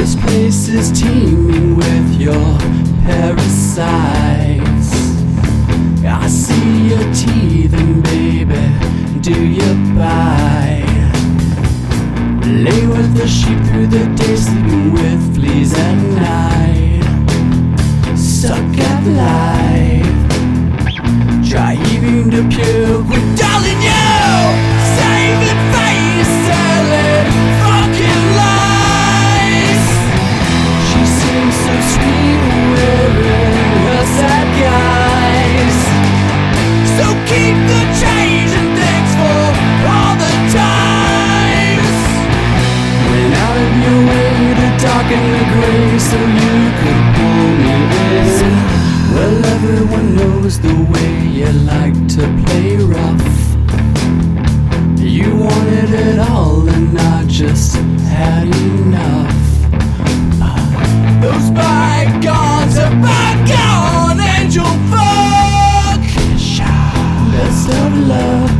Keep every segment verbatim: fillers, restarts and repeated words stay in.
This place is teeming with your parasites. I see you teething, baby, do you bite? Lay with the sheep through the day, sleeping with fleas at night. Stuck at life, try even to puke with darling you. Saving face, selling fucking lies. She seems so sweet wearing her sad guise. So keep the change and thanks for all the times. Went out of your way to darken the gray so you could pull me in. Well, everyone knows the way you like to play rough. You wanted it all and I just had enough. Those bygones are bygone, angel fuck. Best of luck.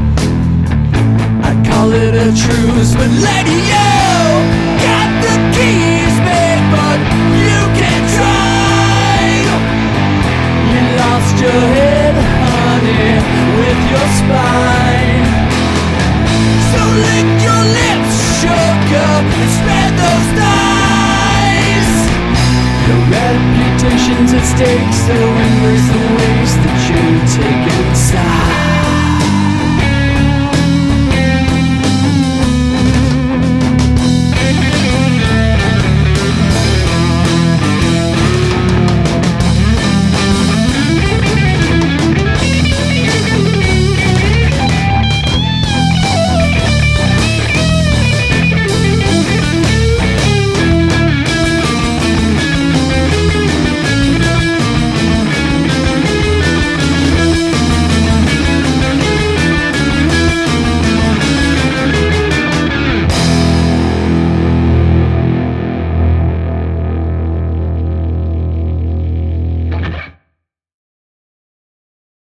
I'd call it a truce, but lady, you got the keys, babe, but you can't drive. You lost your head, honey, with your spine. So lick your lips, sugar, and spread those thighs. Your reputation's at stake, so